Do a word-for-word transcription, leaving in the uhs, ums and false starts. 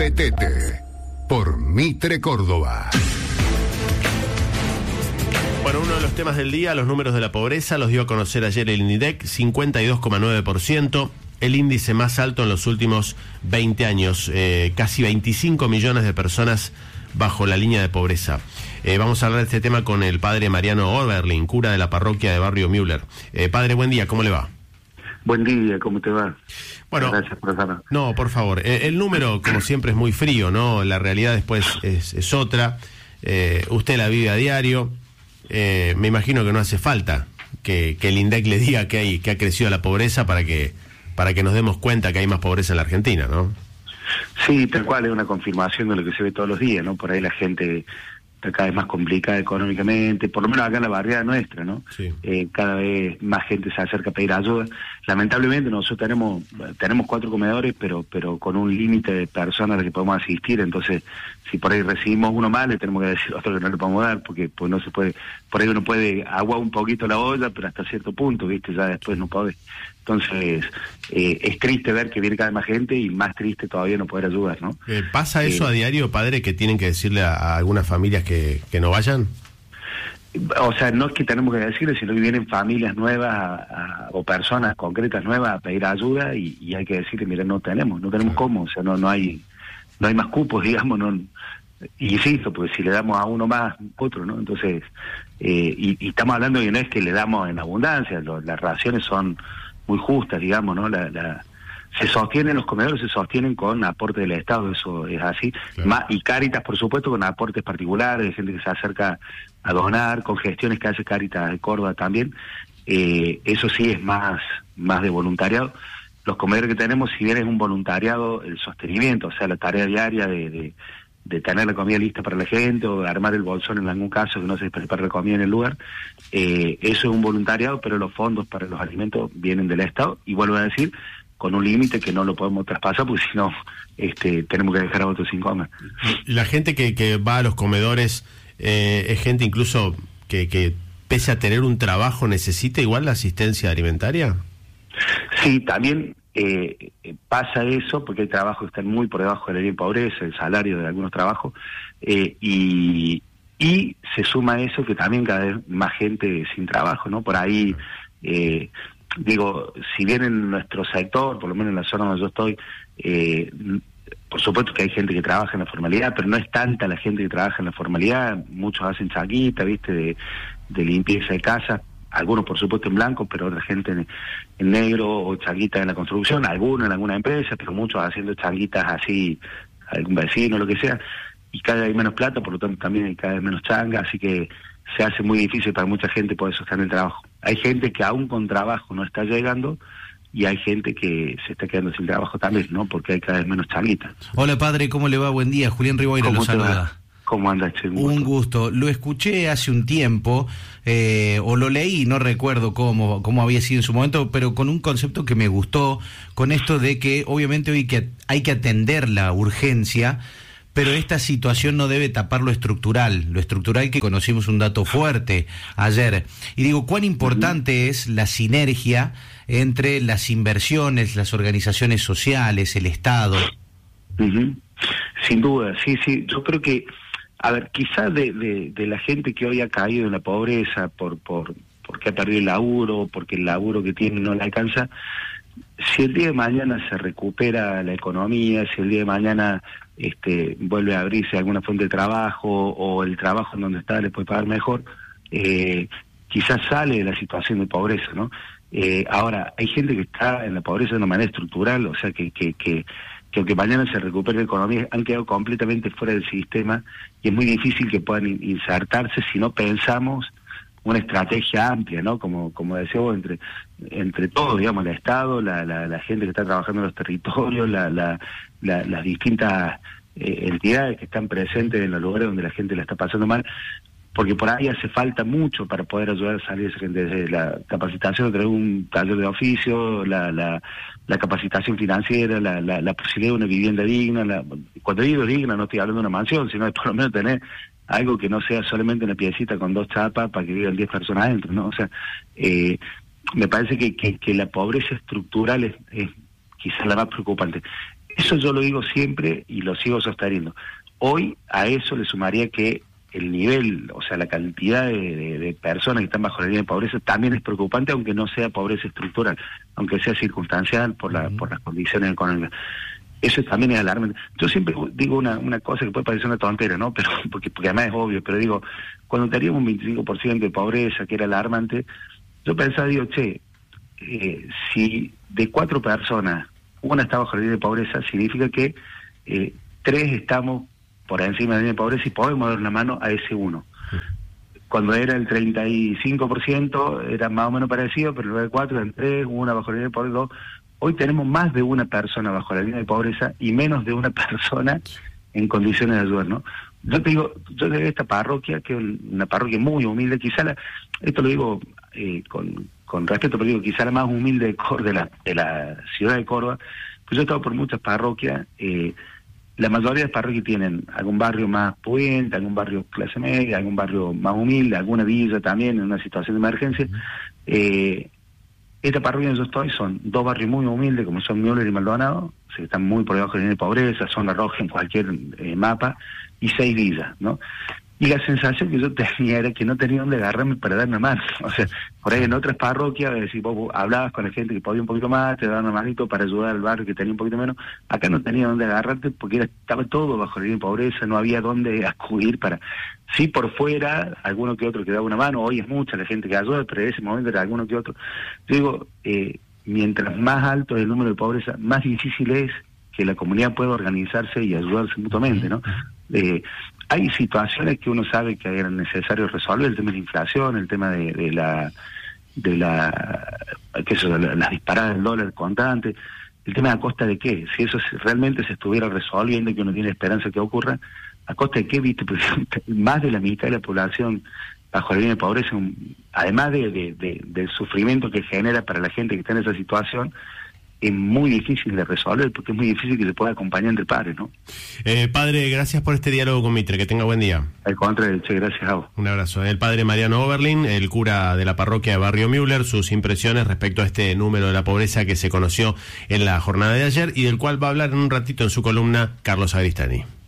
Petete, por Mitre Córdoba. Bueno, uno de los temas del día, los números de la pobreza, los dio a conocer ayer el INIDEC, cincuenta y dos coma nueve por ciento, el índice más alto en los últimos veinte años, eh, casi veinticinco millones de personas bajo la línea de pobreza. Eh, vamos a hablar de este tema con el padre Mariano Oberlin, cura de la parroquia de Barrio Müller. Eh, padre, buen día, ¿cómo le va? Buen día, ¿cómo te va? Bueno, gracias por estar. No, por favor, eh, el número, como siempre, es muy frío, ¿no? La realidad después es, es otra. Eh, usted la vive a diario. Eh, me imagino que no hace falta que, que el INDEC le diga que hay que ha crecido la pobreza para que para que nos demos cuenta que hay más pobreza en la Argentina, ¿no? Sí, tal cual, es una confirmación de lo que se ve todos los días, ¿no? Por ahí la gente está cada vez más complicada económicamente, por lo menos acá en la barriada nuestra, ¿no? Sí. Eh, cada vez más gente se acerca a pedir ayuda. Lamentablemente nosotros tenemos tenemos cuatro comedores, pero pero con un límite de personas a las que podemos asistir, entonces si por ahí recibimos uno más, le tenemos que decir a otro que no le podemos dar, porque pues no se puede, por ahí uno puede aguar un poquito la olla, pero hasta cierto punto, ¿viste? Ya después no puede. Entonces, eh, es triste ver que viene cada vez más gente y más triste todavía no poder ayudar, ¿no? Eh, ¿Pasa eso eh, a diario, padre, que tienen que decirle a, a algunas familias que, que no vayan? O sea, no es que tenemos que decirle, sino que vienen familias nuevas a, a, o personas concretas nuevas a pedir ayuda y, y hay que decirle, mira, no tenemos, no tenemos cómo, o sea, no no hay no hay más cupos, digamos, no. Y insisto, pues si le damos a uno más, otro, ¿no? Entonces, eh, y, y estamos hablando de que no es que le damos en abundancia, lo, las raciones son muy justas, digamos, ¿no? La, la, se sostienen, los comedores se sostienen con aporte del Estado, eso es así. Claro. Más, y Cáritas, por supuesto, con aportes particulares, de gente que se acerca a donar, con gestiones que hace Cáritas de Córdoba también. Eh, eso sí es más, más de voluntariado. Los comedores que tenemos, si bien es un voluntariado, el sostenimiento, o sea, la tarea diaria de, de, de tener la comida lista para la gente o de armar el bolsón en algún caso que no se prepare la comida en el lugar, eh, eso es un voluntariado, pero los fondos para los alimentos vienen del Estado, y vuelvo a decir, con un límite que no lo podemos traspasar, porque si no, este, tenemos que dejar a otros sin comer. La gente que, que va a los comedores eh, es gente incluso que, que, pese a tener un trabajo, necesita igual la asistencia alimentaria. Sí, también eh, pasa eso, porque hay trabajos que están muy por debajo de la línea de pobreza, el salario de algunos trabajos, eh, y, y se suma a eso que también cada vez más gente sin trabajo, ¿no? Por ahí, eh, digo, si bien en nuestro sector, por lo menos en la zona donde yo estoy, eh, por supuesto que hay gente que trabaja en la formalidad, pero no es tanta la gente que trabaja en la formalidad, muchos hacen chaguita, ¿viste?, de, de limpieza de casa. Algunos por supuesto en blanco, pero otra gente en, en negro, o changuitas en la construcción, algunos en alguna empresa, pero muchos haciendo changuitas así, algún vecino, lo que sea, y cada vez hay menos plata, por lo tanto también hay cada vez menos changa, así que se hace muy difícil para mucha gente poder sostener el trabajo. Hay gente que aún con trabajo no está llegando, y hay gente que se está quedando sin trabajo también, ¿no? Porque hay cada vez menos changuitas. Hola padre, ¿cómo le va? Buen día, Julián Riboira lo saluda. ¿Cómo andas, Che? Un gusto. Un gusto. Lo escuché hace un tiempo, eh, o lo leí, no recuerdo cómo, cómo había sido en su momento, pero con un concepto que me gustó, con esto de que obviamente hoy que hay que atender la urgencia, pero esta situación no debe tapar lo estructural, lo estructural que conocimos un dato fuerte ayer. Y digo, ¿cuán importante uh-huh. es la sinergia entre las inversiones, las organizaciones sociales, el Estado? Uh-huh. Sin duda, sí, sí. Yo creo que, a ver, quizás de, de, de la gente que hoy ha caído en la pobreza por por porque ha perdido el laburo, porque el laburo que tiene no le alcanza, si el día de mañana se recupera la economía, si el día de mañana este vuelve a abrirse alguna fuente de trabajo, o el trabajo en donde está le puede pagar mejor, eh, quizás sale de la situación de pobreza, ¿no? Eh, ahora, hay gente que está en la pobreza de una manera estructural, o sea, que que que que aunque mañana se recupere la economía, han quedado completamente fuera del sistema, y es muy difícil que puedan insertarse si no pensamos una estrategia amplia, ¿no? Como como decía vos, entre entre todos, digamos, el Estado, la, la, la gente que está trabajando en los territorios, la, la, la, las distintas eh, entidades que están presentes en los lugares donde la gente la está pasando mal, porque por ahí hace falta mucho para poder ayudar a salir a esa gente, desde la capacitación, tener un taller de oficio, la la, la capacitación financiera, la, la, la posibilidad de una vivienda digna. La, cuando digo digna no estoy hablando de una mansión, sino de por lo menos tener algo que no sea solamente una piecita con dos chapas para que vivan diez personas adentro, ¿no? O sea, eh, me parece que, que, que la pobreza estructural es, es quizás la más preocupante. Eso yo lo digo siempre y lo sigo sosteniendo. Hoy a eso le sumaría que el nivel, o sea, la cantidad de, de, de personas que están bajo la línea de pobreza también es preocupante, aunque no sea pobreza estructural, aunque sea circunstancial por la, uh-huh. por las condiciones económicas. Eso también es alarmante. Yo siempre digo una, una cosa que puede parecer una tontera, ¿no? Pero porque, porque además es obvio, pero digo, cuando teníamos un veinticinco por ciento de pobreza, que era alarmante, yo pensaba, digo, che, eh, si de cuatro personas una está bajo la línea de pobreza, significa que eh, tres estamos por encima de la línea de pobreza y podemos dar una mano a ese uno. Cuando era el treinta y cinco por ciento era más o menos parecido, pero luego de cuatro eran tres, una bajo la línea de pobreza, dos. Hoy tenemos más de una persona bajo la línea de pobreza y menos de una persona en condiciones de ayudar, ¿no? Yo te digo, yo de esta parroquia, que es una parroquia muy humilde, quizá la, esto lo digo eh, con, con respeto, pero digo, quizá la más humilde de, Córdoba, de, la, de la ciudad de Córdoba, pues yo he estado por muchas parroquias, eh, la mayoría de las parroquias tienen algún barrio más pudiente, algún barrio clase media, algún barrio más humilde, alguna villa también en una situación de emergencia. Eh, esta parroquia donde yo estoy son dos barrios muy humildes, como son Müller y Maldonado, o sea, que están muy por debajo de la línea de pobreza, zona roja en cualquier eh, mapa, y seis villas, ¿no? Y la sensación que yo tenía era que no tenía dónde agarrarme para dar una mano. O sea, por ahí en otras parroquias, si vos hablabas con la gente que podía un poquito más, te daban una manito para ayudar al barrio que tenía un poquito menos. Acá no tenía dónde agarrarte porque era, estaba todo bajo la línea de pobreza, no había dónde acudir para... Sí, por fuera, alguno que otro que daba una mano, hoy es mucha la gente que ayuda, pero en ese momento era alguno que otro. Yo digo, eh, mientras más alto es el número de pobreza, más difícil es que la comunidad pueda organizarse y ayudarse mutuamente, ¿no? Eh, hay situaciones que uno sabe que era necesario resolver, el tema de la inflación, el tema de, de la de la que eso, la, las disparadas del dólar constante, el tema de a costa de qué, si eso realmente se estuviera resolviendo y que uno tiene esperanza que ocurra, a costa de qué, viste, porque más de la mitad de la población bajo la línea de pobreza, un, además de, de, de, del sufrimiento que genera para la gente que está en esa situación, es muy difícil de resolver, porque es muy difícil que se pueda acompañar entre padres, ¿no? Eh, padre, gracias por este diálogo con Mitre, que tenga buen día. Al contrario, che, gracias a vos. Un abrazo. El padre Mariano Oberlin, el cura de la parroquia de Barrio Müller, sus impresiones respecto a este número de la pobreza que se conoció en la jornada de ayer y del cual va a hablar en un ratito en su columna Carlos Agristani.